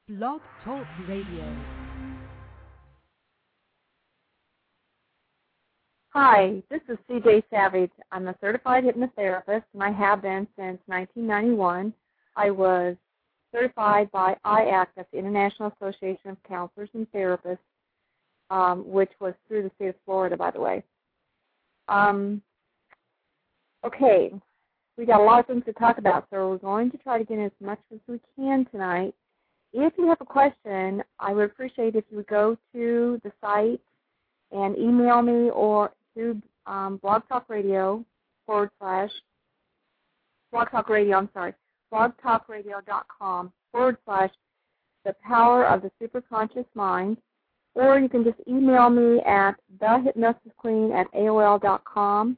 Blog Talk Radio. Hi, this is CJ Savage. I'm a certified hypnotherapist, and I have been since 1991. I was certified by IACT, that's the International Association of Counselors and Therapists, which was through the state of Florida, by the way. Okay, we got a lot of things to talk about, so we're going to try to get in as much as we can tonight. If you have a question, I would appreciate if you would go to the site and email me or through Blog Talk Radio blogtalkradio.com / the power of the superconscious mind, or you can just email me at thehypnosisqueen@aol.com,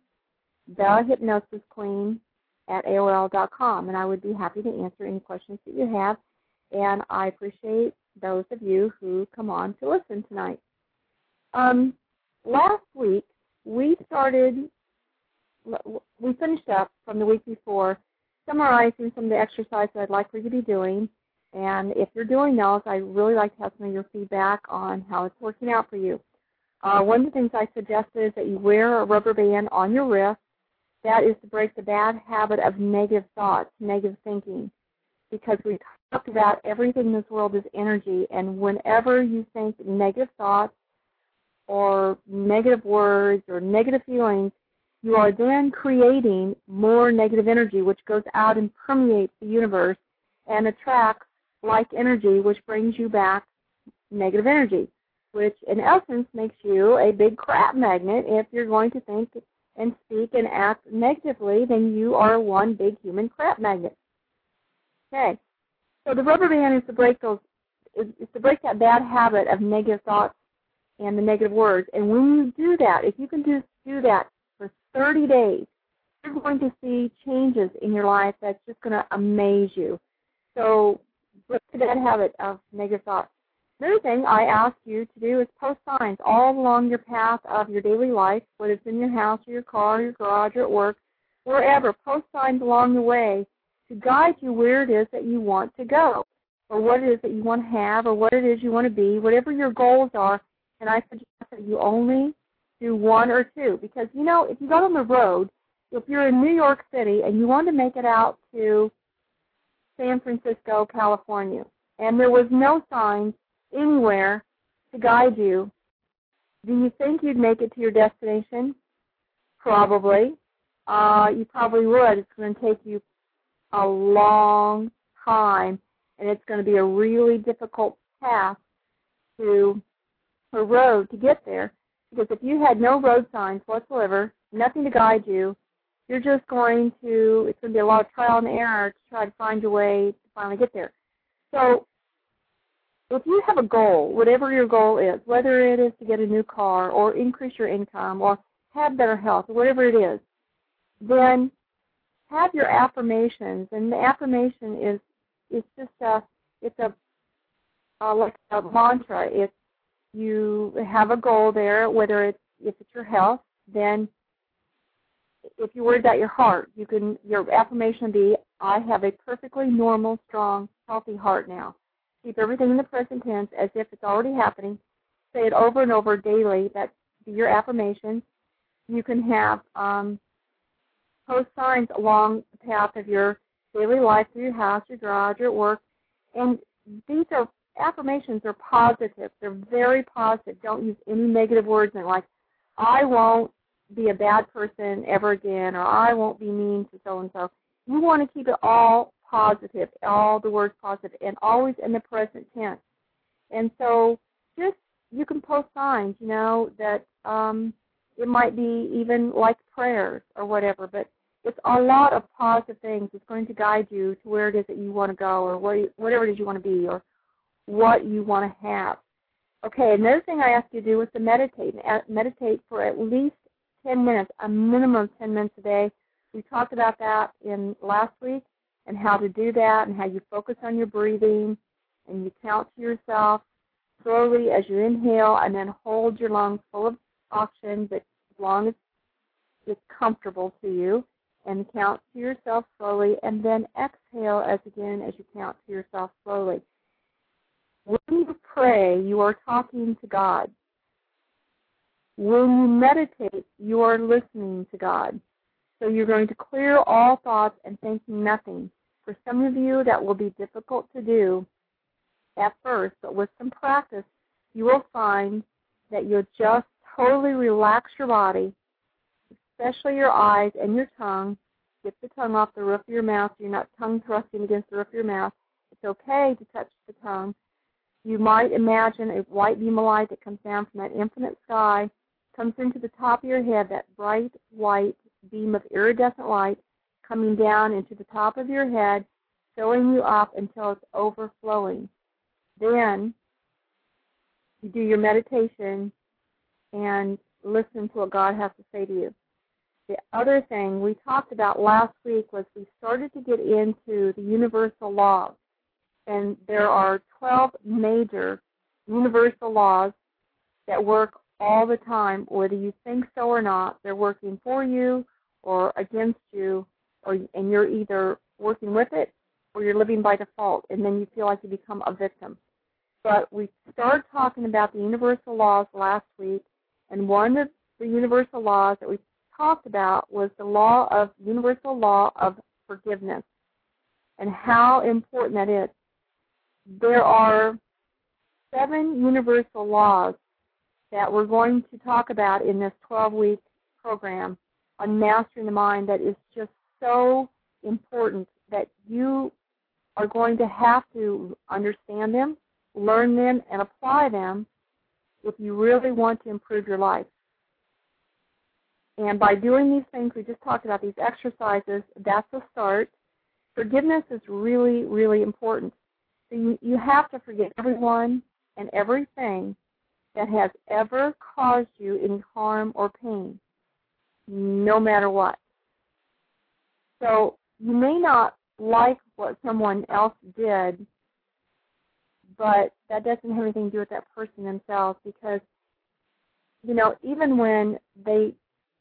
thehypnosisqueen@aol.com, and I would be happy to answer any questions that you have, and I appreciate those of you who come on to listen tonight. Last week, we finished up from the week before summarizing some of the exercises I'd like for you to be doing. And if you're doing those, I'd really like to have some of your feedback on how it's working out for you. One of the things I suggested is that you wear a rubber band on your wrist. That is to break the bad habit of negative thoughts, negative thinking. Because we talked about everything in this world is energy, and whenever you think negative thoughts, or negative words or negative feelings, you are then creating more negative energy, which goes out and permeates the universe and attracts like energy, which brings you back negative energy, which in essence makes you a big crap magnet. If you're going to think and speak and act negatively, then you are one big human crap magnet. Okay, so the rubber band is to break that bad habit of negative thoughts and the negative words. And when you do that, if you can just do that for 30 days, you're going to see changes in your life that's just going to amaze you. So break that habit of negative thoughts. Another thing I ask you to do is post signs all along your path of your daily life, whether it's in your house or your car, or your garage, or at work, wherever. Post signs along the way to guide you where it is that you want to go, or what it is that you want to have, or what it is you want to be, whatever your goals are. And I suggest that you only do one or two. Because, you know, if you go on the road, if you're in New York City and you want to make it out to San Francisco, California, and there was no signs anywhere to guide you, do you think you'd make it to your destination? Probably. You probably would. It's going to take you a long time, and it's going to be a really difficult path to a road to get there, because if you had no road signs whatsoever, nothing to guide you, you're just going to, it's going to be a lot of trial and error to try to find your way to finally get there. So if you have a goal, whatever your goal is, whether it is to get a new car or increase your income or have better health or whatever it is, then have your affirmations. And the affirmation is just like a mantra. It's, you have a goal there, whether if it's your health, then if you're worried about your heart, your affirmation be, I have a perfectly normal, strong, healthy heart now. Keep everything in the present tense as if it's already happening. Say it over and over daily. That's your affirmation. You can have post signs along the path of your daily life, through your house, your garage, your work, and these are affirmations are positive. They're very positive. Don't use any negative words in it, like, I won't be a bad person ever again, or I won't be mean to so-and-so. You want to keep it all positive, all the words positive, and always in the present tense. And so just, you can post signs, you know, that it might be even like prayers or whatever, but it's a lot of positive things. It's going to guide you to where it is that you want to go, or whatever it is you want to be, or what you want to have. Okay, another thing I asked you to do was to meditate. Meditate for at least 10 minutes, a minimum of 10 minutes a day. We talked about that in last week, and how to do that, and how you focus on your breathing, and you count to yourself slowly as you inhale, and then hold your lungs full of oxygen, but as long as it's comfortable to you, and count to yourself slowly, and then exhale as you count to yourself slowly. When you pray, you are talking to God. When you meditate, you are listening to God. So you're going to clear all thoughts and thinking nothing. For some of you, that will be difficult to do at first, but with some practice, you will find that you'll just totally relax your body, especially your eyes and your tongue. Get the tongue off the roof of your mouth so you're not tongue thrusting against the roof of your mouth. It's okay to touch the tongue. You might imagine a white beam of light that comes down from that infinite sky, comes into the top of your head, that bright white beam of iridescent light coming down into the top of your head, filling you up until it's overflowing. Then you do your meditation and listen to what God has to say to you. The other thing we talked about last week was we started to get into the universal laws. And there are 12 major universal laws that work all the time, whether you think so or not. They're working for you or against you, and you're either working with it or you're living by default, and then you feel like you become a victim. But we started talking about the universal laws last week, and one of the universal laws that we talked about was the universal law of forgiveness and how important that is. There are 7 universal laws that we're going to talk about in this 12-week program on Mastering the Mind that is just so important that you are going to have to understand them, learn them, and apply them if you really want to improve your life. And by doing these things we just talked about, these exercises, that's a start. Forgiveness is really, really important. So you have to forget everyone and everything that has ever caused you any harm or pain, no matter what. So you may not like what someone else did, but that doesn't have anything to do with that person themselves, because, you know, even when they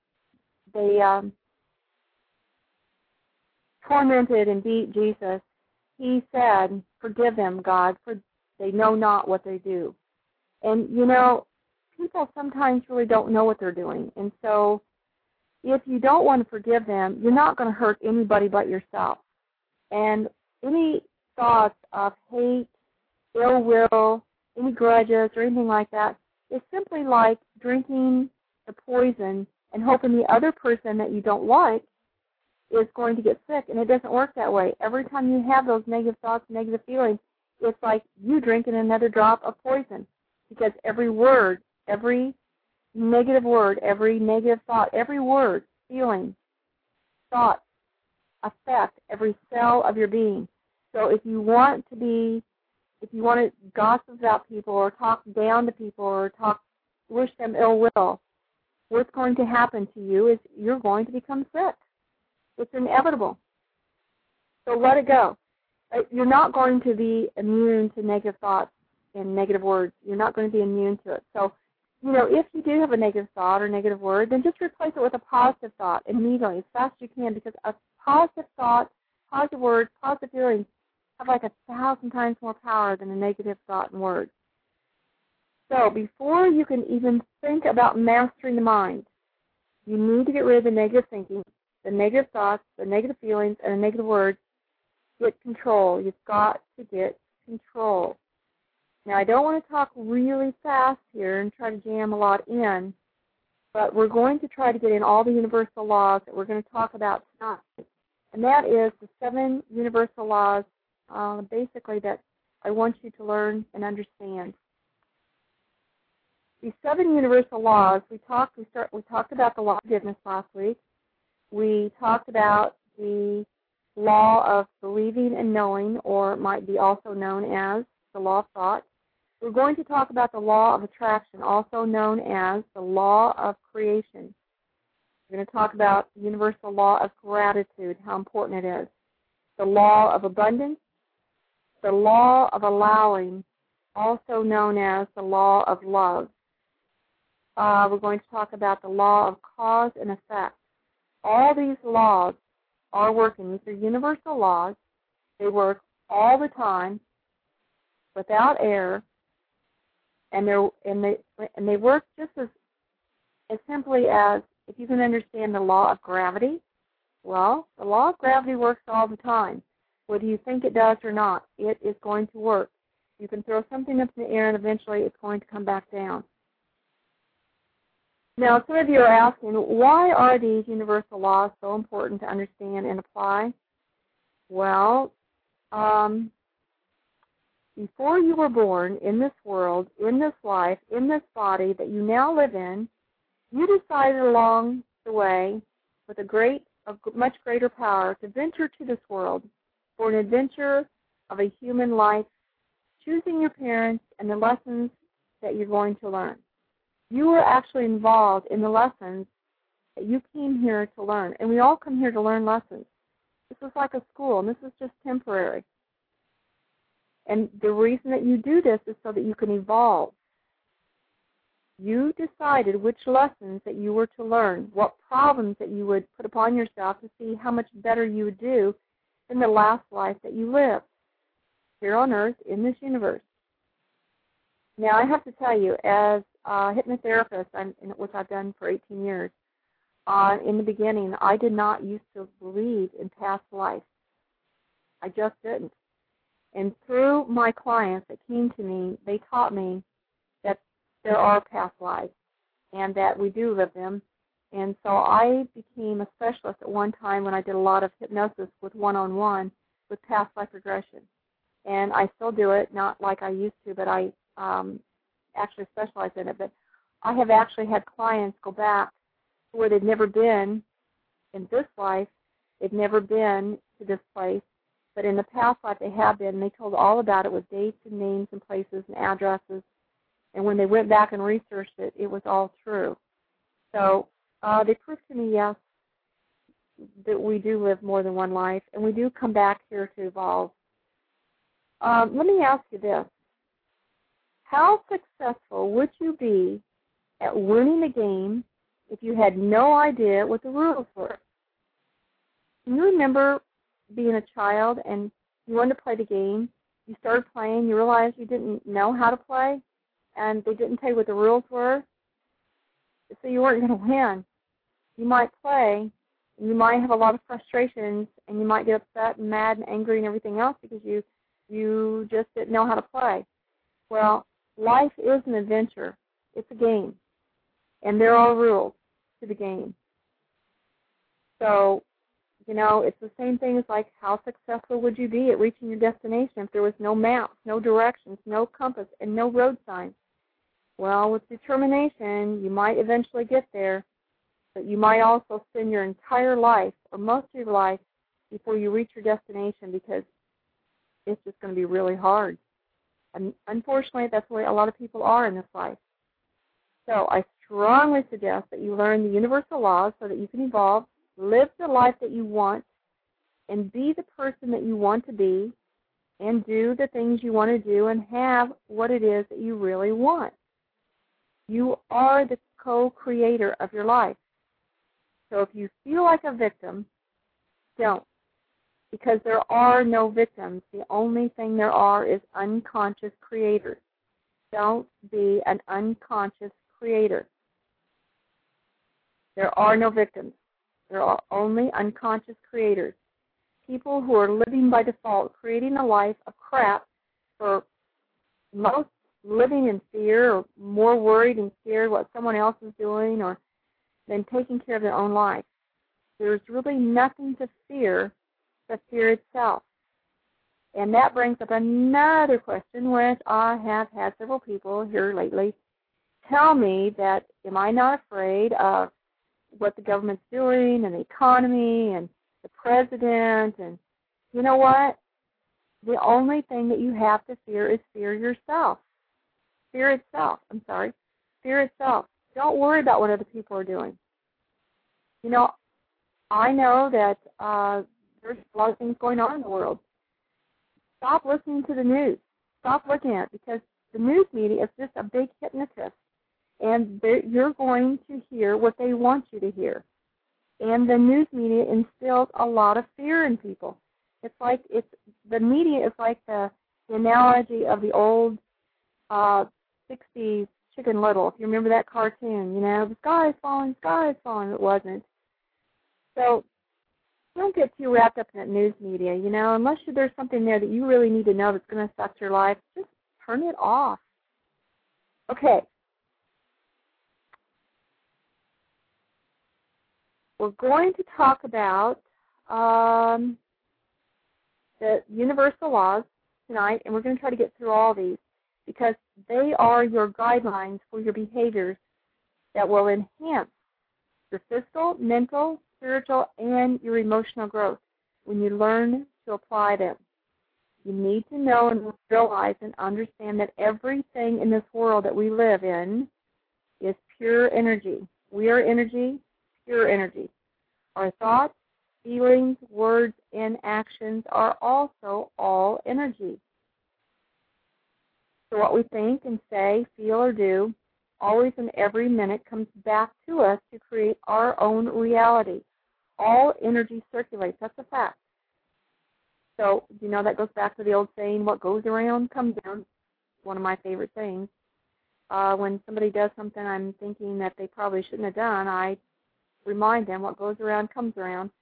tormented and beat Jesus, he said, "Forgive them, God, for they know not what they do." And, you know, people sometimes really don't know what they're doing. And so if you don't want to forgive them, you're not going to hurt anybody but yourself. And any thoughts of hate, ill will, any grudges or anything like that is simply like drinking the poison and hoping the other person that you don't like is going to get sick, and it doesn't work that way. Every time you have those negative thoughts, negative feelings, it's like you drinking another drop of poison, because every word, every negative word, every negative thought, every word, feeling, thought affect every cell of your being. So if you want to gossip about people or talk down to people or wish them ill will, what's going to happen to you is you're going to become sick. It's inevitable. So let it go. You're not going to be immune to negative thoughts and negative words. You're not going to be immune to it. So, you know, if you do have a negative thought or negative word, then just replace it with a positive thought immediately, as fast as you can, because a positive thought, positive words, positive feelings have like 1,000 times more power than a negative thought and word. So before you can even think about mastering the mind, you need to get rid of the negative thinking, the negative thoughts, the negative feelings, and the negative words. Get control. You've got to get control. Now, I don't want to talk really fast here and try to jam a lot in, but we're going to try to get in all the universal laws that we're going to talk about tonight. And that is the 7 universal laws, basically, that I want you to learn and understand. These 7 universal laws, we talked about the law of forgiveness last week. We talked about the law of believing and knowing, or it might be also known as the law of thought. We're going to talk about the law of attraction, also known as the law of creation. We're going to talk about the universal law of gratitude, how important it is. The law of abundance, the law of allowing, also known as the law of love. We're going to talk about the law of cause and effect. All these laws are working. These are universal laws. They work all the time. without error, and they work just as simply as, if you can understand the law of gravity. Well, the law of gravity works all the time. Whether you think it does or not, it is going to work. You can throw something up in the air and eventually it's going to come back down. Now, some of you are asking, why are these universal laws so important to understand and apply? Well, before you were born in this world, in this life, in this body that you now live in, you decided along the way with a much greater power to venture to this world for an adventure of a human life, choosing your parents and the lessons that you're going to learn. You were actually involved in the lessons that you came here to learn. And we all come here to learn lessons. This is like a school, and this is just temporary. And the reason that you do this is so that you can evolve. You decided which lessons that you were to learn, what problems that you would put upon yourself to see how much better you would do in the last life that you lived here on earth in this universe. Now, I have to tell you, as a hypnotherapist, which I've done for 18 years, in the beginning, I did not used to believe in past life. I just didn't. And through my clients that came to me, they taught me that there are past lives and that we do live them. And so I became a specialist at one time when I did a lot of hypnosis with one-on-one with past life regression. And I still do it, not like I used to, but I actually specialize in it. But I have actually had clients go back to where they'd never been in this life. They've never been to this place. But in the past life they have been, and they told all about it with dates and names and places and addresses. And when they went back and researched it, it was all true. So they proved to me, yes, that we do live more than one life, and we do come back here to evolve. Let me ask you this. How successful would you be at winning the game if you had no idea what the rules were? Can you remember being a child and you wanted to play the game? You started playing, you realized you didn't know how to play, and they didn't tell you what the rules were, so you weren't going to win. You might play, and you might have a lot of frustrations, and you might get upset and mad and angry and everything else because you just didn't know how to play. Well, life is an adventure. It's a game, and there are rules to the game. So, it's the same thing as like how successful would you be at reaching your destination if there was no maps, no directions, no compass, and no road signs? Well, with determination, you might eventually get there, but you might also spend your entire life or most of your life before you reach your destination because it's just going to be really hard. And unfortunately, that's the way a lot of people are in this life. So I strongly suggest that you learn the universal laws so that you can evolve, live the life that you want, and be the person that you want to be, and do the things you want to do and have what it is that you really want. You are the co-creator of your life. So if you feel like a victim, don't. Because there are no victims. The only thing there are is unconscious creators. Don't be an unconscious creator. There are no victims. There are only unconscious creators. People who are living by default, creating a life of crap for most, living in fear or more worried and scared what someone else is doing or than taking care of their own life. There's really nothing to fear but fear itself. And that brings up another question, which I have had several people here lately tell me that, am I not afraid of what the government's doing and the economy and the president? And you know what? The only thing that you have to fear is fear yourself. Fear itself. Fear itself. Don't worry about what other people are doing. I know that there's a lot of things going on in the world. Stop listening to the news. Stop looking at it because the news media is just a big hypnotist. And you're going to hear what they want you to hear. And the news media instills a lot of fear in people. The media is like the the analogy of the old 60s Chicken Little. If you remember that cartoon, the sky is falling, it wasn't. So don't get too wrapped up in that news media, unless there's something there that you really need to know that's going to affect your life, just turn it off. Okay. We're going to talk about the universal laws tonight, and we're going to try to get through all these because they are your guidelines for your behaviors that will enhance your physical, mental, spiritual, and your emotional growth when you learn to apply them. You need to know and realize and understand that everything in this world that we live in is pure energy. We are energy, pure energy. Our thoughts, feelings, words, and actions are also all energy. So what we think and say, feel, or do, always and every minute comes back to us to create our own reality. All energy circulates. That's a fact. So, that goes back to the old saying, what goes around comes around. One of my favorite sayings. When somebody does something I'm thinking that they probably shouldn't have done, I remind them what goes around comes around.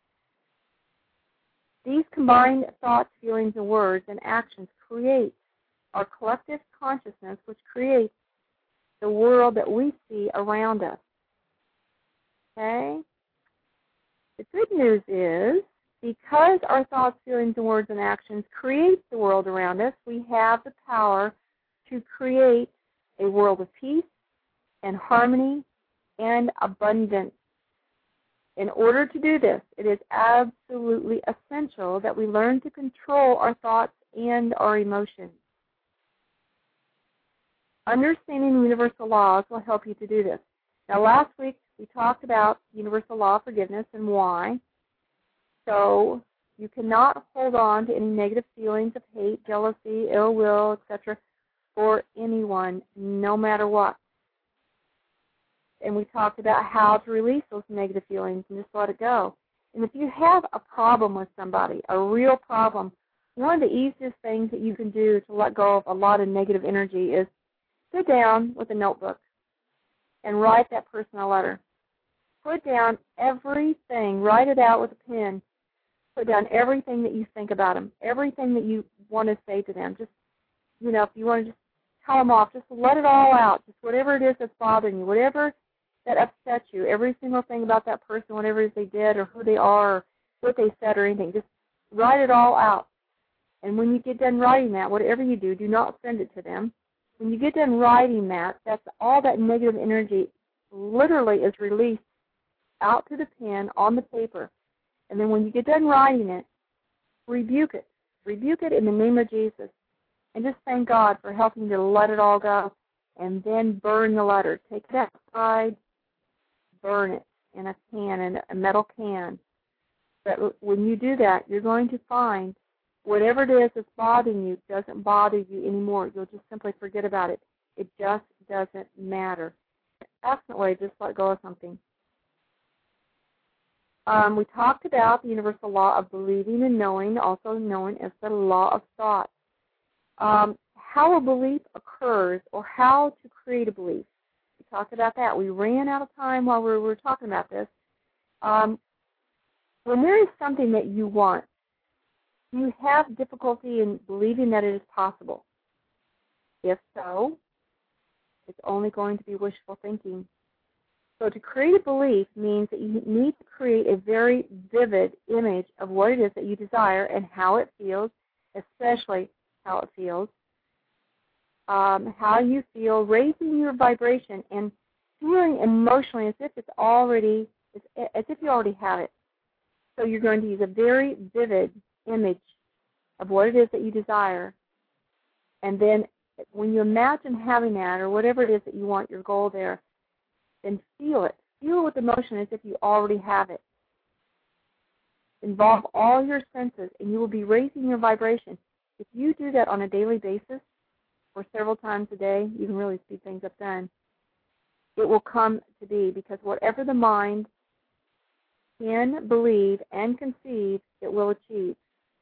These combined thoughts, feelings, and words and actions create our collective consciousness, which creates the world that we see around us. Okay? The good news is, because our thoughts, feelings, and words and actions create the world around us, we have the power to create a world of peace and harmony and abundance. In order to do this, it is absolutely essential that we learn to control our thoughts and our emotions. Understanding universal laws will help you to do this. Now, last week we talked about universal law of forgiveness and why. So you cannot hold on to any negative feelings of hate, jealousy, ill will, etc. for anyone, no matter what. And we talked about how to release those negative feelings and just let it go. And if you have a problem with somebody, a real problem, one of the easiest things that you can do to let go of a lot of negative energy is sit down with a notebook and write that person a letter. Put down everything. Write it out with a pen. Put down everything that you think about them, everything that you want to say to them. Just, if you want to just tell them off, just let it all out. Just whatever it is that's bothering you, whatever that upsets you, every single thing about that person, whatever it is they did or who they are or what they said or anything, just write it all out. And when you get done writing that, whatever you do, do not send it to them. When you get done writing that, that's all that negative energy literally is released out to the pen on the paper. And then when you get done writing it, rebuke it. Rebuke it in the name of Jesus. And just thank God for helping you to let it all go. And then burn the letter. Take it outside, burn it in a can, in a metal can. But when you do that, you're going to find whatever it is that's bothering you doesn't bother you anymore. You'll just simply forget about it. It just doesn't matter. Excellent way to just let go of something. We talked about the universal law of believing and knowing, also known as the law of thought. How a belief occurs or how to create a belief. We talked about that. We ran out of time while we were talking about this. When there is something that you want, you have difficulty in believing that it is possible. If so, it's only going to be wishful thinking. So to create a belief means that you need to create a very vivid image of what it is that you desire and how it feels, especially how it feels, how you feel, raising your vibration and feeling emotionally as if it's already, as if you already have it. So you're going to use a very vivid image of what it is that you desire. And then when you imagine having that or whatever it is that you want, your goal there, then feel it. Feel it with emotion as if you already have it. Involve all your senses and you will be raising your vibration. If you do that on a daily basis or several times a day, you can really speed things up then. It will come to be because whatever the mind can believe and conceive, it will achieve.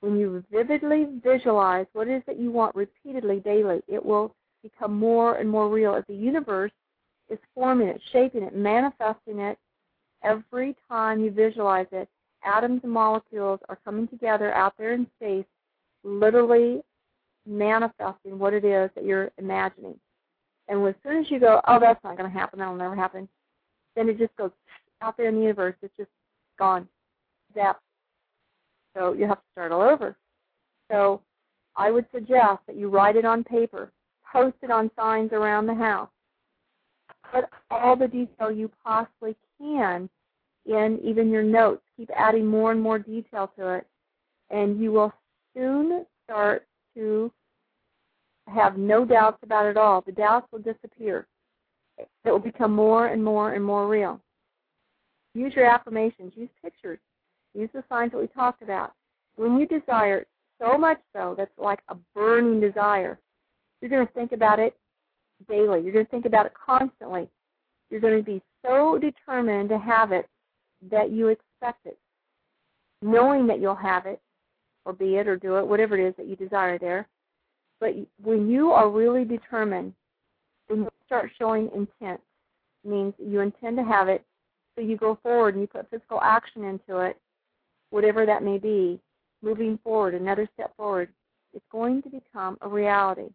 when you vividly visualize what it is that you want repeatedly, daily, it will become more and more real as the universe is forming it, shaping it, manifesting it. Every time you visualize it, atoms and molecules are coming together out there in space, literally manifesting what it is that you're imagining. And as soon as you go, oh, that's not going to happen, that'll never happen, then it just goes out there in the universe. It's just gone. Zap. So you have to start all over. So I would suggest that you write it on paper, post it on signs around the house, put all the detail you possibly can in even your notes. Keep adding more and more detail to it, and you will soon start to have no doubts about it at all. The doubts will disappear. It will become more and more and more real. Use your affirmations. Use pictures. Use the signs that we talked about. When you desire so much so, that's like a burning desire, you're going to think about it daily. You're going to think about it constantly. You're going to be so determined to have it that you expect it, knowing that you'll have it, or be it, or do it, whatever it is that you desire there. But when you are really determined, when you start showing intent, it means you intend to have it, so you go forward and you put physical action into it, whatever that may be, moving forward, another step forward, it's going to become a reality.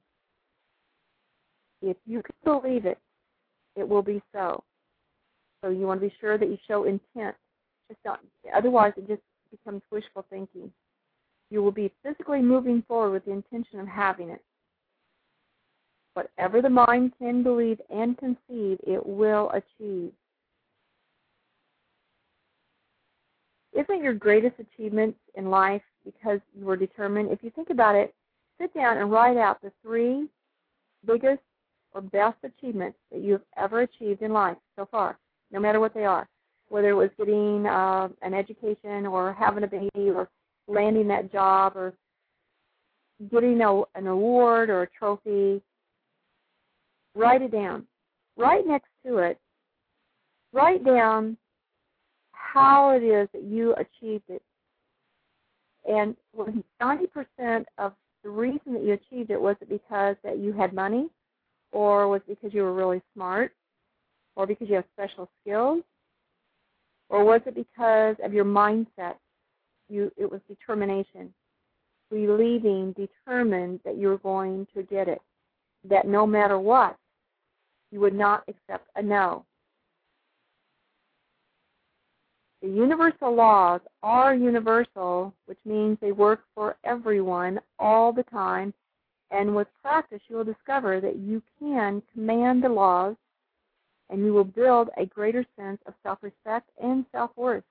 If you can believe it, it will be so. So you want to be sure that you show intent. Just don't, otherwise it just becomes wishful thinking. You will be physically moving forward with the intention of having it. Whatever the mind can believe and conceive, it will achieve. Isn't your greatest achievement in life because you were determined? If you think about it, sit down and write out the 3 biggest or best achievements that you have ever achieved in life so far, no matter what they are, whether it was getting an education or having a baby or landing that job or getting an award or a trophy. Write it down. Right next to it, write down how it is that you achieved it. And 90% of the reason that you achieved it, was it because that you had money, or was it because you were really smart, or because you have special skills, or was it because of your mindset? It was determination, believing, determined that you were going to get it, that no matter what, you would not accept a no. The universal laws are universal, which means they work for everyone all the time, and with practice you will discover that you can command the laws, and you will build a greater sense of self-respect and self-worth.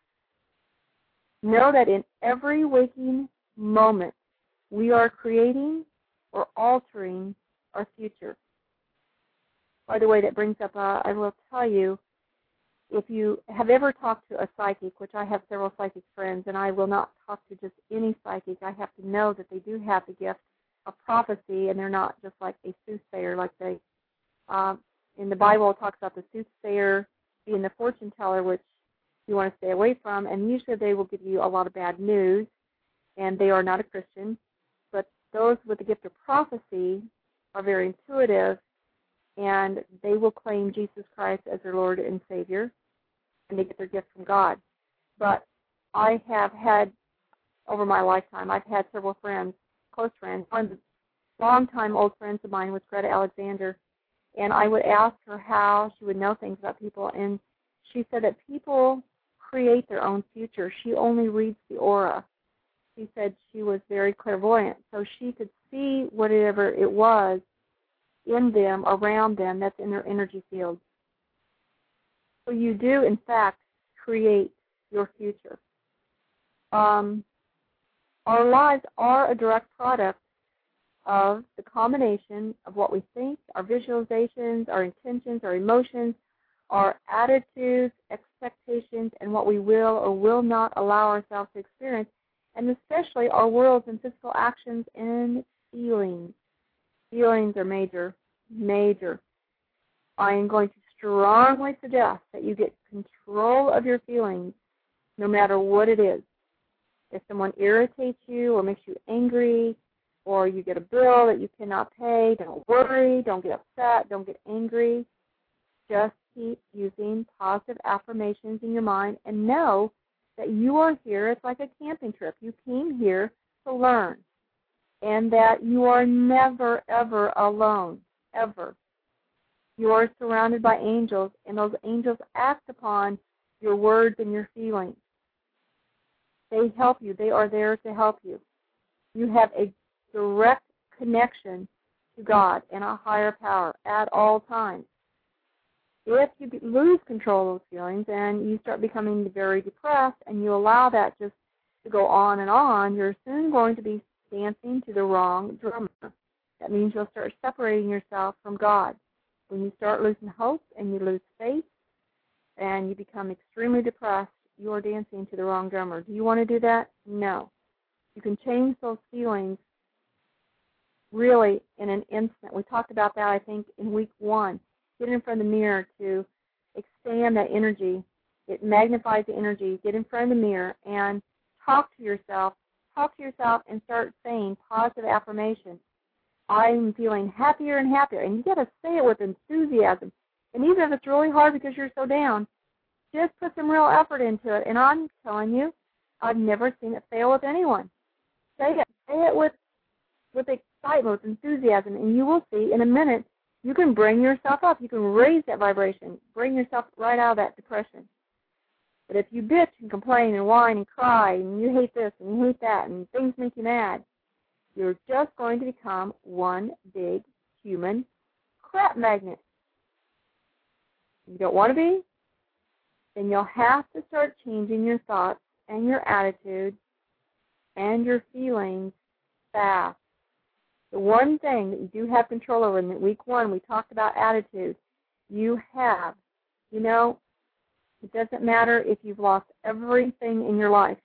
Know that in every waking moment, we are creating or altering our future. By the way, that brings up, I will tell you, if you have ever talked to a psychic, which I have several psychic friends, and I will not talk to just any psychic, I have to know that they do have the gift of prophecy, and they're not just like a soothsayer, like they, in the Bible, it talks about the soothsayer being the fortune teller, which you want to stay away from, and usually they will give you a lot of bad news, and they are not a Christian. But those with the gift of prophecy are very intuitive, and they will claim Jesus Christ as their Lord and Savior, and they get their gift from God. But I have had, over my lifetime, I've had several friends, close friends. One of the longtime old friends of mine was Greta Alexander, and I would ask her how she would know things about people, and she said that people create their own future. She only reads the aura. She said she was very clairvoyant, so she could see whatever it was in them, around them, that's in their energy field. So you do, in fact, create your future. Our lives are a direct product of the combination of what we think, our visualizations, our intentions, our emotions, our attitudes, expectations, and what we will or will not allow ourselves to experience, and especially our worlds and physical actions and feelings. Feelings are major, major. I am going to strongly suggest that you get control of your feelings no matter what it is. If someone irritates you or makes you angry, or you get a bill that you cannot pay, don't worry, don't get upset, don't get angry. Just keep using positive affirmations in your mind and know that you are here. It's like a camping trip. You came here to learn, and that you are never, ever alone, ever. You are surrounded by angels, and those angels act upon your words and your feelings. They help you. They are there to help you. You have a direct connection to God and a higher power at all times. If you lose control of those feelings and you start becoming very depressed and you allow that just to go on and on, you're soon going to be dancing to the wrong drummer. That means you'll start separating yourself from God. When you start losing hope and you lose faith and you become extremely depressed, you are dancing to the wrong drummer. Do you want to do that? No. You can change those feelings really in an instant. We talked about that, I think, in week 1. Get in front of the mirror to expand that energy. It magnifies the energy. Get in front of the mirror and talk to yourself. Talk to yourself and start saying positive affirmations. I'm feeling happier and happier. And you got to say it with enthusiasm. And even if it's really hard because you're so down, just put some real effort into it. And I'm telling you, I've never seen it fail with anyone. Say it. Say it with excitement, with enthusiasm, and you will see in a minute you can bring yourself up. You can raise that vibration, bring yourself right out of that depression. But if you bitch and complain and whine and cry and you hate this and you hate that and things make you mad, you're just going to become one big human crap magnet. You don't want to be? Then you'll have to start changing your thoughts and your attitude and your feelings fast. The one thing that you do have control over, in week 1 we talked about attitude. You have, it doesn't matter if you've lost everything in your life.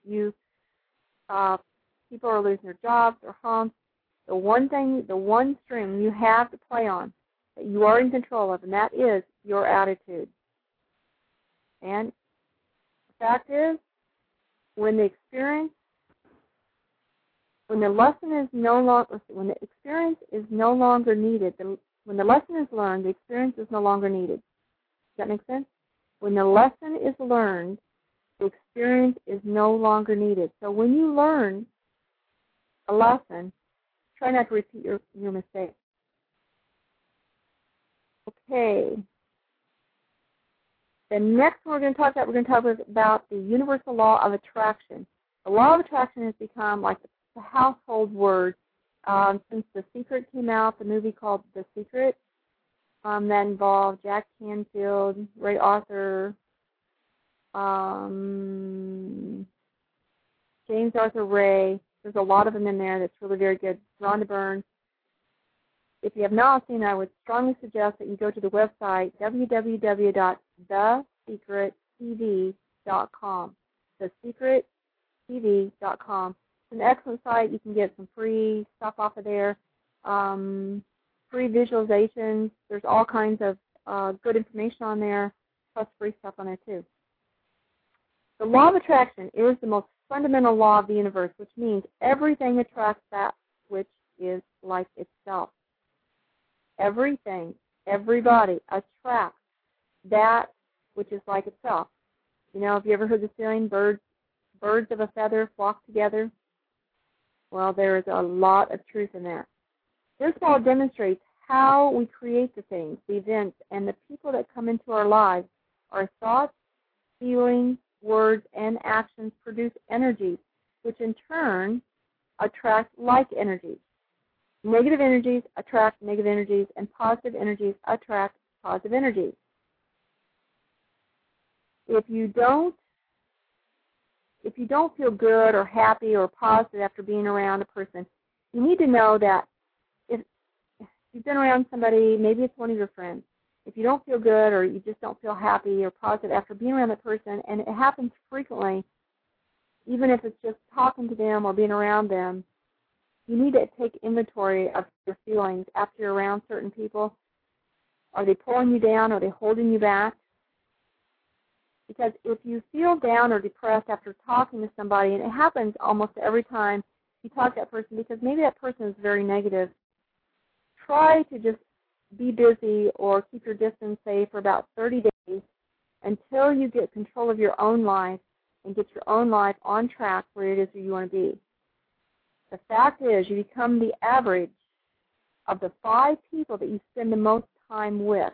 People are losing their jobs, their homes. The one thing, the one string you have to play on that you are in control of, and that is your attitude. And the fact is, when the experience when the lesson is no longer, when the experience is no longer needed, when the lesson is learned, the experience is no longer needed. Does that make sense? When the lesson is learned, the experience is no longer needed. So when you learn a lesson, try not to repeat your mistake. Okay. The next one we're going to talk about the universal law of attraction. The law of attraction has become like the household word since The Secret came out, the movie called The Secret, that involved Jack Canfield, Ray Arthur, James Arthur Ray. There's a lot of them in there that's really very good. Rhonda Byrne. If you have not seen it, I would strongly suggest that you go to the website www.thesecrettv.com. Thesecrettv.com. It's an excellent site. You can get some free stuff off of there, free visualizations. There's all kinds of good information on there, plus free stuff on there too. The law of attraction is the most fundamental law of the universe, which means everything attracts that which is like itself. Everything, everybody attracts that which is like itself. You know, have you ever heard the saying, birds of a feather flock together? Well, there is a lot of truth in that. This law demonstrates how we create the things, the events, and the people that come into our lives. Our thoughts, feelings, words, and actions produce energies, which in turn attract like energies. Negative energies attract negative energies, and positive energies attract positive energies. If you don't feel good or happy or positive after being around a person, you need to know that if you've been around somebody, maybe it's one of your friends, if you don't feel good or you just don't feel happy or positive after being around that person, and it happens frequently, even if it's just talking to them or being around them, you need to take inventory of your feelings after you're around certain people. Are they pulling you down? Are they holding you back? Because if you feel down or depressed after talking to somebody, and it happens almost every time you talk to that person because maybe that person is very negative, try to just be busy or keep your distance, say, for about 30 days until you get control of your own life and get your own life on track where it is where you want to be. The fact is, you become the average of the 5 people that you spend the most time with.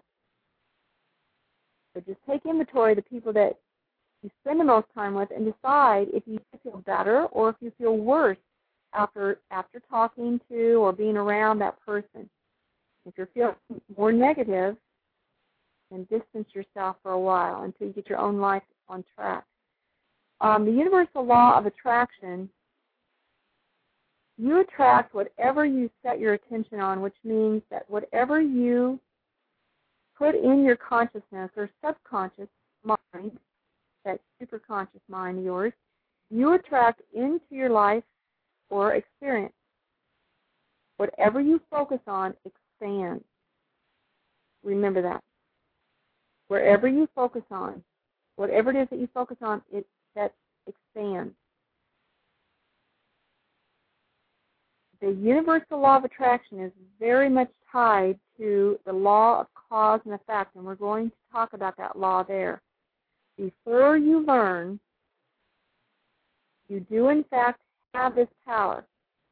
So just take inventory of the people that you spend the most time with and decide if you feel better or if you feel worse after talking to or being around that person. If you're feeling more negative, then distance yourself for a while until you get your own life on track. The universal law of attraction, you attract whatever you set your attention on, which means that whatever you put in your consciousness or subconscious mind, that superconscious mind of yours, you attract into your life or experience. Whatever you focus on expands. Remember that. Wherever you focus on, whatever it is that you focus on, that expands. The universal law of attraction is very much tied to the law of cause and effect, and we're going to talk about that law there. Before you learn, you do in fact have this power.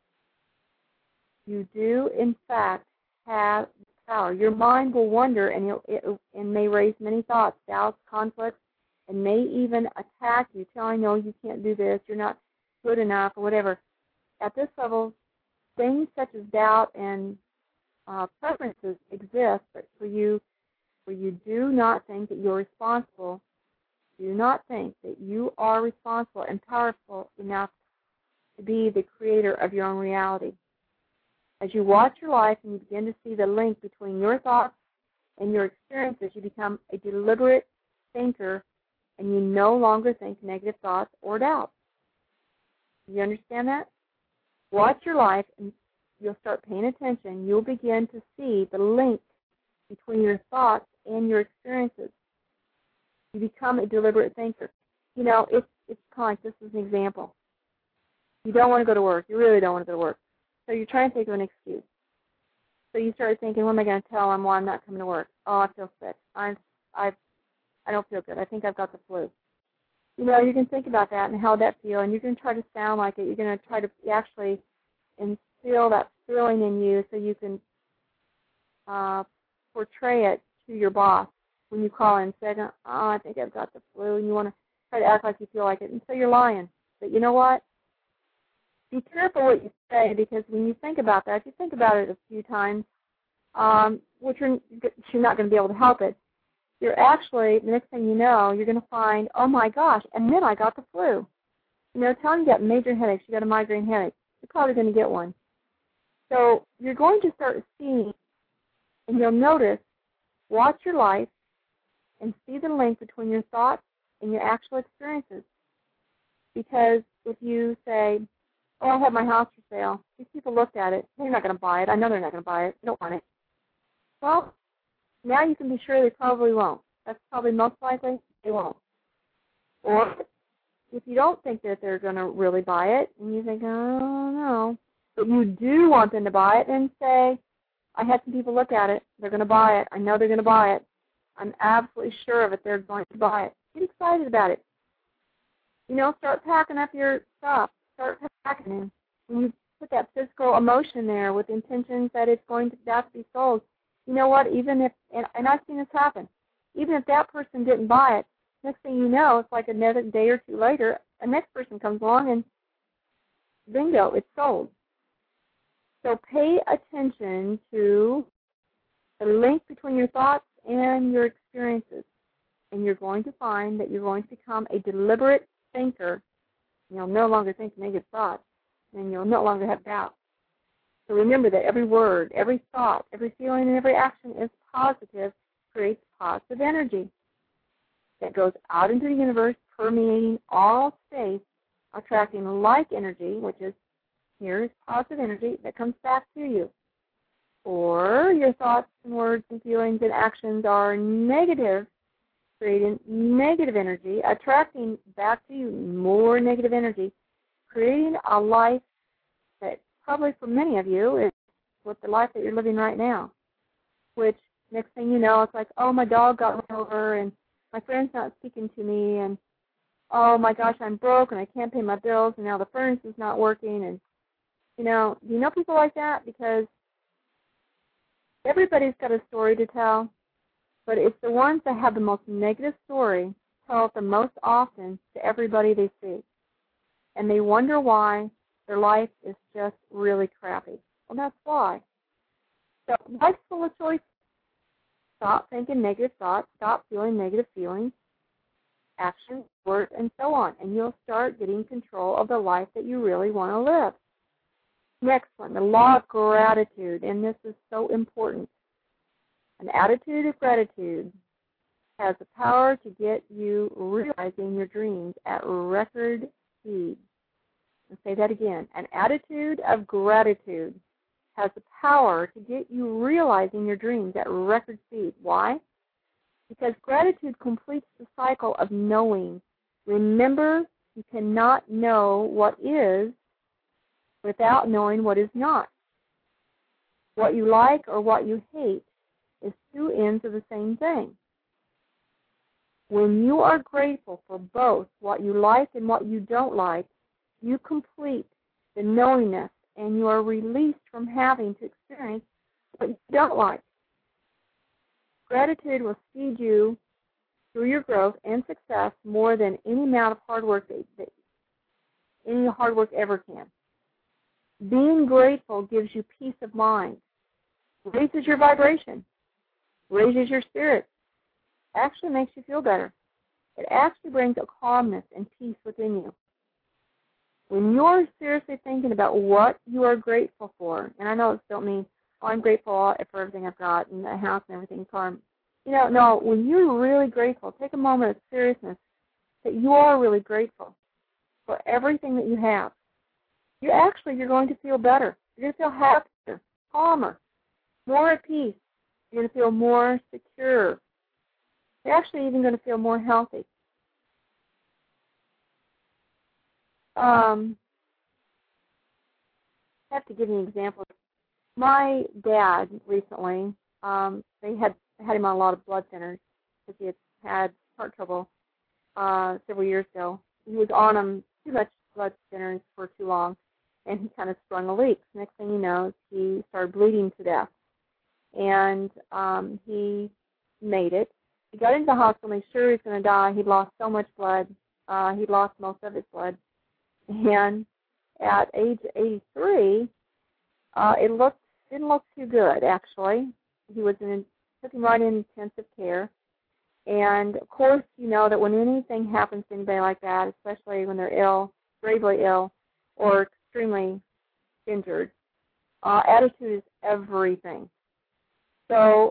You do in fact have this power. Your mind will wonder and it may raise many thoughts, doubts, conflicts, and may even attack you, telling you, you can't do this, you're not good enough, or whatever. At this level, things such as doubt and preferences exist, but for you do not think that you're responsible. Do not think that you are responsible and powerful enough to be the creator of your own reality. As you watch your life and you begin to see the link between your thoughts and your experiences, you become a deliberate thinker and you no longer think negative thoughts or doubts. Do you understand that? Watch your life and you'll start paying attention. You'll begin to see the link between your thoughts and your experiences. You become a deliberate thinker. You know, it's kind of like, this is an example. You don't want to go to work. You really don't want to go to work. So you're trying to think of an excuse. So you start thinking, what am I going to tell them why I'm not coming to work? Oh, I feel sick. I don't feel good. I think I've got the flu. You know, you can think about that and how that feel, and you can try to sound like it. You're going to try to actually instill that feeling in you so you can portray it to your boss when you call in and say, oh, I think I've got the flu, and you want to try to act like you feel like it. And so you're lying. But you know what? Be careful what you say, because when you think about that, if you think about it a few times, which you're not going to be able to help it, you're actually, the next thing you know, you're going to find, oh my gosh, and then I got the flu. You know, tell them you got major headaches, you got a migraine headache. You're probably going to get one. So you're going to start seeing, and you'll notice, watch your life and see the link between your thoughts and your actual experiences. Because if you say, oh, I have my house for sale, these people looked at it, they're not going to buy it. I know they're not going to buy it. They don't want it. Well, now you can be sure they probably won't. That's probably most likely they won't. Or if you don't think that they're going to really buy it, and you think, oh, no, but you do want them to buy it, then say, I had some people look at it. They're going to buy it. I know they're going to buy it. I'm absolutely sure of it. They're going to buy it. Get excited about it. You know, start packing up your stuff. Start packing it. When you put that physical emotion there with intentions that it's going to have to be sold, you know what, even if, and I've seen this happen, even if that person didn't buy it, next thing you know, it's like another day or two later, a next person comes along and bingo, it's sold. So pay attention to the link between your thoughts and your experiences, and you're going to find that you're going to become a deliberate thinker. You'll no longer think negative thoughts, and you'll no longer have doubt. So remember that every word, every thought, every feeling, and every action is positive, creates positive energy that goes out into the universe, permeating all space, attracting like energy, which is, here is positive energy that comes back to you. Or your thoughts and words and feelings and actions are negative creating negative energy, attracting back to you more negative energy, creating a life that probably for many of you is with the life that you're living right now, which next thing you know, it's like, oh, my dog got run over and my friend's not speaking to me, and oh my gosh, I'm broke and I can't pay my bills, and now the furnace is not working. And you know people like that? Because everybody's got a story to tell, but it's the ones that have the most negative story tell it the most often to everybody they see. And they wonder why their life is just really crappy. Well, that's why. So life's full of choices. Stop thinking negative thoughts. Stop feeling negative feelings, actions, words, and so on. And you'll start getting control of the life that you really want to live. Next one, the law of gratitude. And this is so important. An attitude of gratitude has the power to get you realizing your dreams at record speed. I'll say that again. An attitude of gratitude has the power to get you realizing your dreams at record speed. Why? Because gratitude completes the cycle of knowing. Remember, you cannot know what is without knowing what is not. What you like or what you hate is two ends of the same thing. When you are grateful for both what you like and what you don't like, you complete the knowingness and you are released from having to experience what you don't like. Gratitude will speed you through your growth and success more than any amount of hard work that any hard work ever can. Being grateful gives you peace of mind, raises your vibration, raises your spirit, actually makes you feel better. It actually brings a calmness and peace within you. When you're seriously thinking about what you are grateful for, and I know it don't mean, oh, I'm grateful for everything I've got and the house and everything, car. No, when you're really grateful, take a moment of seriousness that you are really grateful for everything that you have. You're going to feel better. You're going to feel happier, calmer, more at peace. You're going to feel more secure. You're actually even going to feel more healthy. I have to give you an example. My dad recently, they had him on a lot of blood thinners because he had heart trouble several years ago. He was on them too much blood thinners for too long, and he kind of sprung a leak. Next thing you know, he started bleeding to death, and he made it. He got into the hospital, made sure he was going to die. He'd lost so much blood. He'd lost most of his blood. And at age 83, it didn't look too good, actually. He was took him right in intensive care. And, of course, you know that when anything happens to anybody like that, especially when they're ill, gravely ill, or extremely injured, attitude is everything. So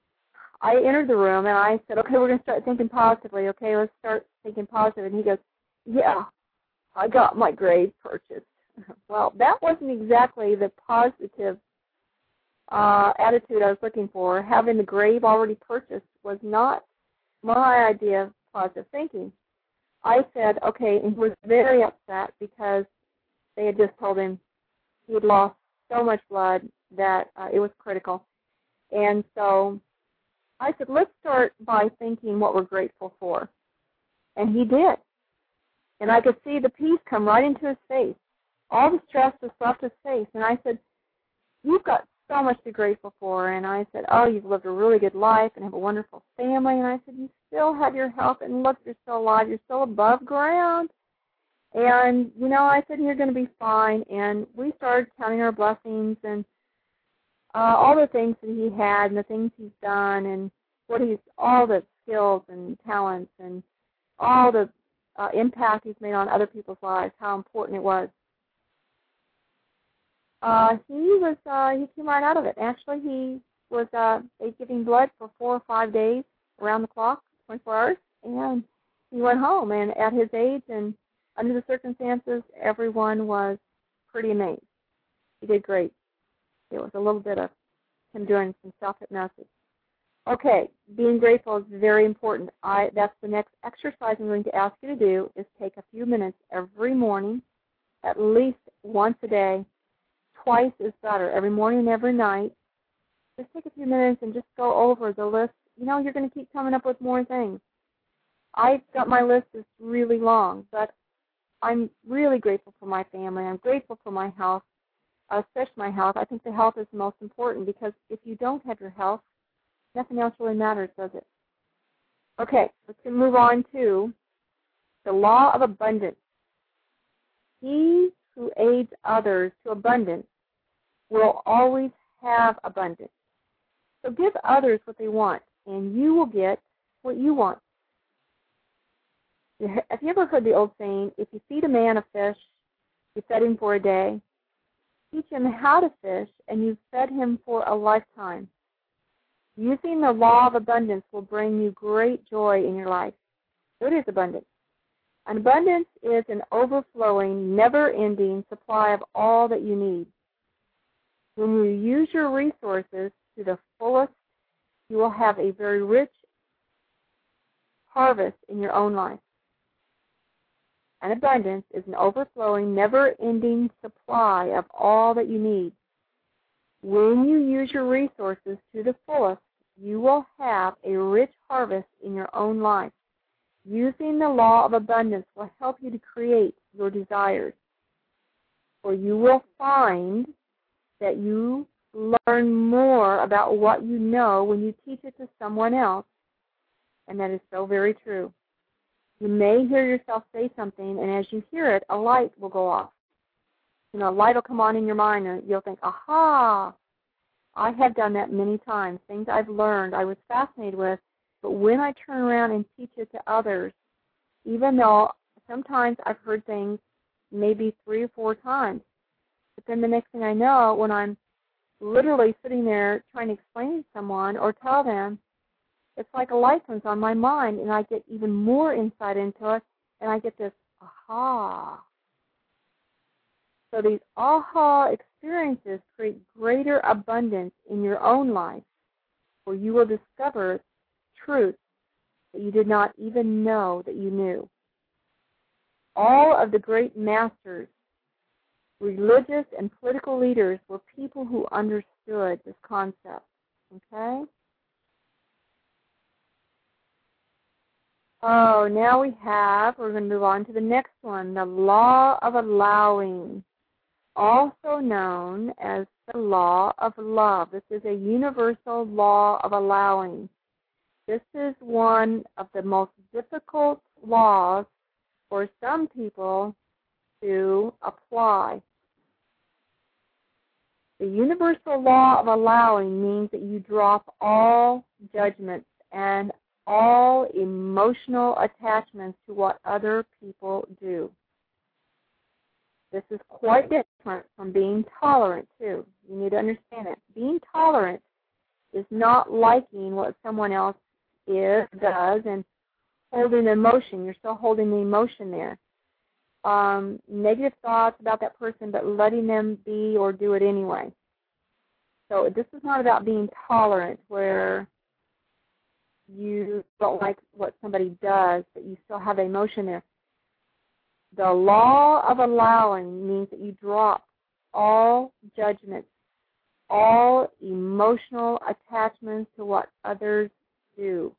I entered the room, and I said, okay, we're going to start thinking positively. Okay, let's start thinking positive. And he goes, yeah, I got my grave purchased. Well, that wasn't exactly the positive attitude I was looking for. Having the grave already purchased was not my idea of positive thinking. I said, okay, and he was very upset because they had just told him he had lost so much blood that it was critical. And so I said, let's start by thinking what we're grateful for. And he did. And I could see the peace come right into his face. All the stress just left his face. And I said, you've got so much to be grateful for. And I said, oh, you've lived a really good life and have a wonderful family. And I said, you still have your health. And look, you're still alive. You're still above ground. And, I said, you're going to be fine. And we started counting our blessings and all the things that he had and the things he's done and all the skills and talents and all the impact he's made on other people's lives, how important it was. He came right out of it. Actually, he was giving blood for 4 or 5 days around the clock, 24 hours, and he went home. And at his age and under the circumstances, everyone was pretty amazed. He did great. It was a little bit of him doing some self-hypnosis. Okay, being grateful is very important. That's the next exercise I'm going to ask you to do, is take a few minutes every morning, at least once a day. Twice is better, every morning and every night. Just take a few minutes and just go over the list. You know, you're going to keep coming up with more things. I've got my list is really long, but I'm really grateful for my family. I'm grateful for my health, especially my health. I think the health is the most important, because if you don't have your health, nothing else really matters, does it? Okay, let's move on to the law of abundance. He who aids others to abundance will always have abundance. So give others what they want, and you will get what you want. Have you ever heard the old saying, if you feed a man a fish, you fed him for a day? Teach him how to fish, and you've fed him for a lifetime. Using the law of abundance will bring you great joy in your life. What is abundance? An abundance is an overflowing, never-ending supply of all that you need. When you use your resources to the fullest, you will have a very rich harvest in your own life. An abundance is an overflowing, never-ending supply of all that you need. When you use your resources to the fullest, you will have a rich harvest in your own life. Using the law of abundance will help you to create your desires. For you will find that you learn more about what you know when you teach it to someone else. And that is so very true. You may hear yourself say something, and as you hear it, a light will go off. You know, a light will come on in your mind, and you'll think, aha! I have done that many times. Things I've learned, I was fascinated with, but when I turn around and teach it to others, even though sometimes I've heard things maybe 3 or 4 times, but then the next thing I know, when I'm literally sitting there trying to explain to someone or tell them, it's like a light comes on my mind, and I get even more insight into it, and I get this aha. So these aha experiences create greater abundance in your own life, where you will discover truths that you did not even know that you knew. All of the great masters, religious and political leaders, were people who understood this concept. Okay? Oh, now we're going to move on to the next one, the law of allowing, also known as the law of love. This is a universal law of allowing. This is one of the most difficult laws for some people to apply. The universal law of allowing means that you drop all judgments and all emotional attachments to what other people do. This is quite different from being tolerant, too. You need to understand it. Being tolerant is not liking what someone else does, and holding the emotion. You're still holding the emotion there. Negative thoughts about that person, but letting them be or do it anyway. So this is not about being tolerant, where you don't like what somebody does, but you still have emotion there. The law of allowing means that you drop all judgments, all emotional attachments to what others do.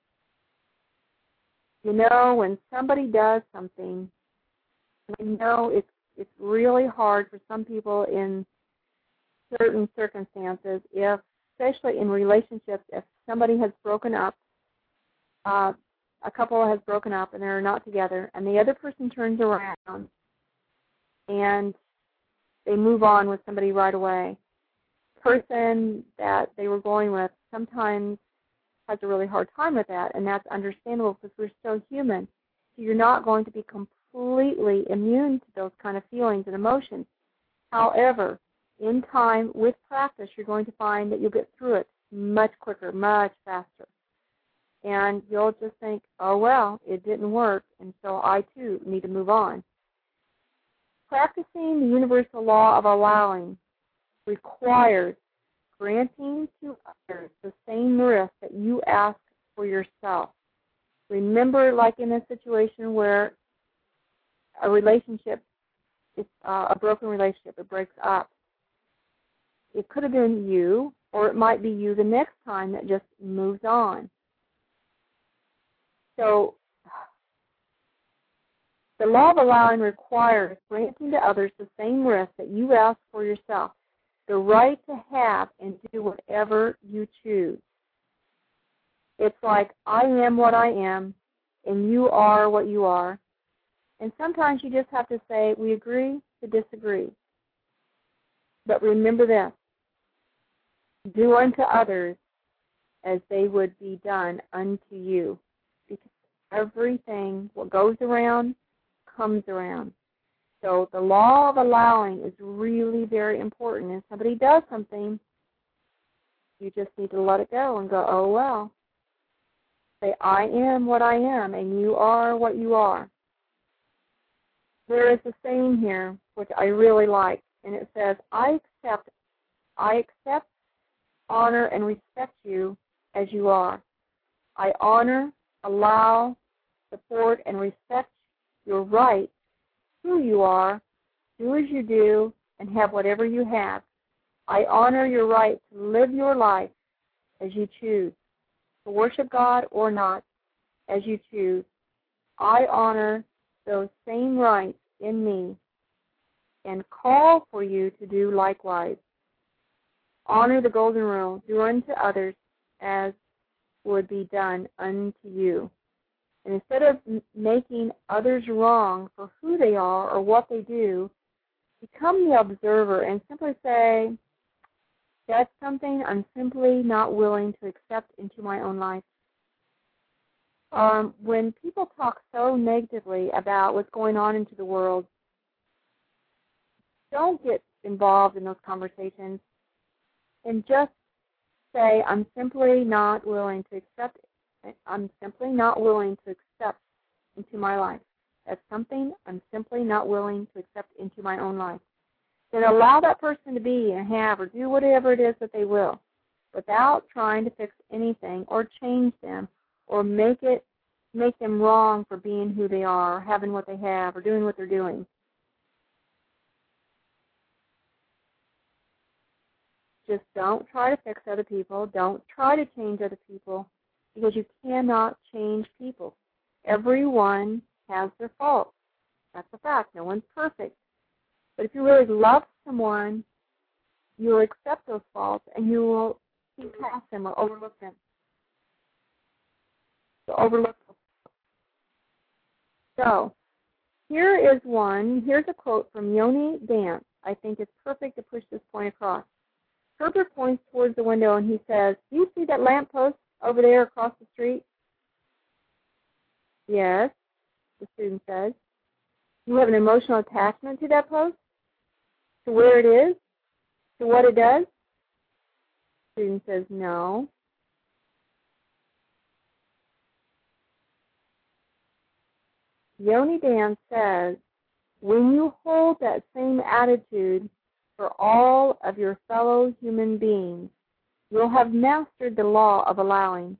You know, when somebody does something, I know it's really hard for some people in certain circumstances, especially in relationships, if somebody has broken up, a couple has broken up and they're not together, and the other person turns around and they move on with somebody right away. The person that they were going with sometimes has a really hard time with that, and that's understandable because we're so human. So you're not going to be completely immune to those kind of feelings and emotions. However, in time, with practice, you're going to find that you'll get through it much quicker, much faster. And you'll just think, oh, well, it didn't work, and so I, too, need to move on. Practicing the universal law of allowing requires granting to others the same risk that you ask for yourself. Remember, like in a situation where a relationship is a broken relationship, it breaks up. It could have been you, or it might be you the next time that just moves on. So the law of allowing requires granting to others the same risk that you ask for yourself, the right to have and do whatever you choose. It's like, I am what I am, and you are what you are. And sometimes you just have to say, we agree to disagree. But remember this, do unto others as they would be done unto you. Because everything, what goes around, comes around. So the law of allowing is really very important. If somebody does something, you just need to let it go and go, oh, well. Say, I am what I am, and you are what you are. There is a saying here, which I really like, and it says, I accept, honor, and respect you as you are. I honor, allow, support, and respect your right, who you are, do as you do, and have whatever you have. I honor your right to live your life as you choose, to worship God or not, as you choose. I honor those same rights in me and call for you to do likewise. Honor the golden rule. Do unto others as would be done unto you. And instead of making others wrong for who they are or what they do, become the observer and simply say, that's something I'm simply not willing to accept into my own life. When people talk so negatively about what's going on into the world, don't get involved in those conversations and just say, I'm simply not willing to accept into my life. That's something I'm simply not willing to accept into my own life. Then allow that person to be and have or do whatever it is that they will without trying to fix anything or change them or make them wrong for being who they are or having what they have or doing what they're doing. Just don't try to fix other people. Don't try to change other people because you cannot change people. Everyone has their faults. That's a fact. No one's perfect. But if you really love someone, you will accept those faults and you will see past them or overlook them. So, here's a quote from Yoni Dance. I think it's perfect to push this point across. Herbert points towards the window and he says, do you see that lamppost over there across the street? Yes, the student says. You have an emotional attachment to that post? To where it is? To what it does? The student says, no. Yoni Dan says, when you hold that same attitude for all of your fellow human beings, you'll have mastered the law of allowing.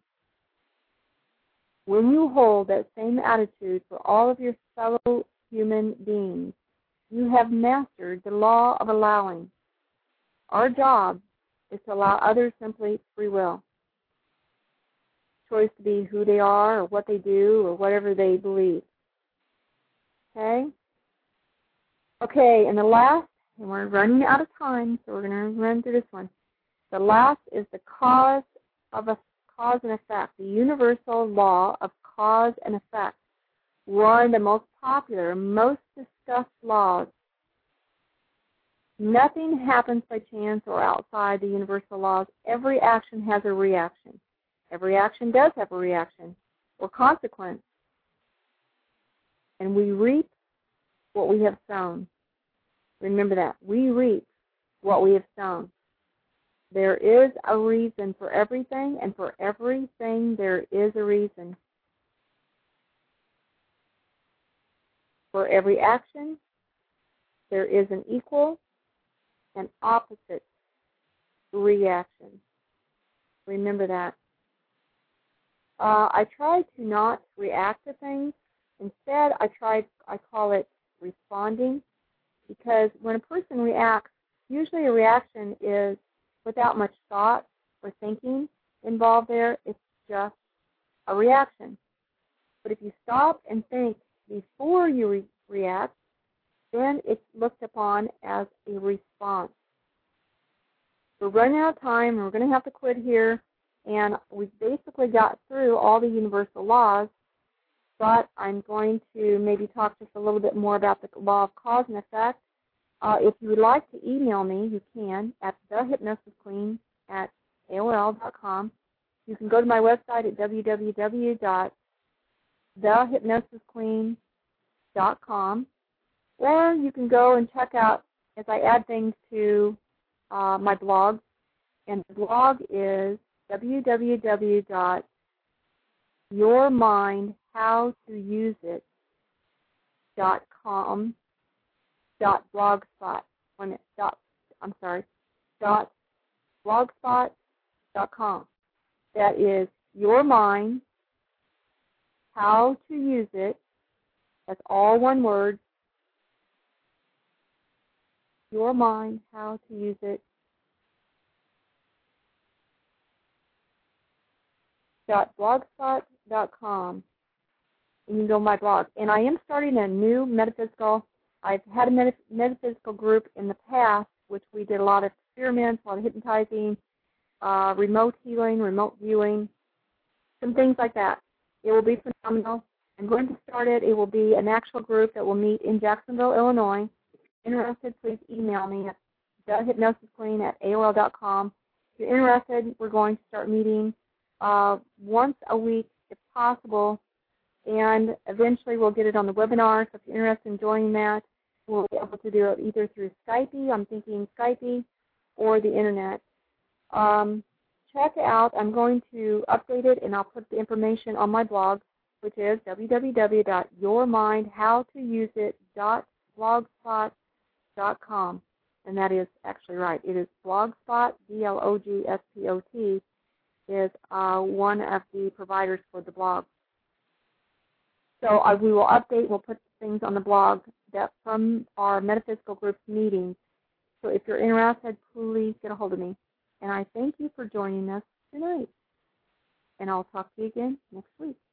When you hold that same attitude for all of your fellow human beings, you have mastered the law of allowing. Our job is to allow others simply free will. Choice to be who they are or what they do or whatever they believe. Okay? Okay, and the last, and we're running out of time, so we're going to run through this one. The last is the cause and effect, the universal law of cause and effect. One of the most popular, most discussed laws. Nothing happens by chance or outside the universal laws. Every action has a reaction. Every action does have a reaction or consequence. And we reap what we have sown. Remember that. We reap what we have sown. There is a reason for everything, and for everything there is a reason. For every action, there is an equal and opposite reaction. Remember that. I try to not react to things. Instead, I call it responding, because when a person reacts, usually a reaction is without much thought or thinking involved there. It's just a reaction. But if you stop and think before you react, then it's looked upon as a response. We're running out of time, and we're going to have to quit here. And we've basically got through all the universal laws, but I'm going to maybe talk just a little bit more about the law of cause and effect. If you would like to email me, you can at thehypnosisqueen@AOL.com. You can go to my website at www.thehypnosisqueen.com, or you can go and check out as I add things to my blog. And the blog is .blogspot.com. That is Your Mind, How to Use It. That's all one word. Your Mind, How to Use It. .blogspot.com, and you can go to my blog. And I am starting a new metaphysical. I've had a metaphysical group in the past, which we did a lot of experiments, a lot of hypnotizing, remote healing, remote viewing, some things like that. It will be phenomenal. I'm going to start it. It will be an actual group that will meet in Jacksonville, Illinois. If you're interested, please email me at thehypnosisqueen@AOL.com. If you're interested, we're going to start meeting once a week, if possible, and eventually we'll get it on the webinar. So if you're interested in joining that, we'll be able to do it either through Skype, I'm thinking Skype, or the Internet. Check it out. I'm going to update it, and I'll put the information on my blog, which is www.yourmindhowtouseit.blogspot.com. And that is actually right. It is Blogspot, BLOGSPOT, is one of the providers for the blog. So we will update, we'll put things on the blog that from our metaphysical group's meetings. So if you're interested, please get a hold of me. And I thank you for joining us tonight. And I'll talk to you again next week.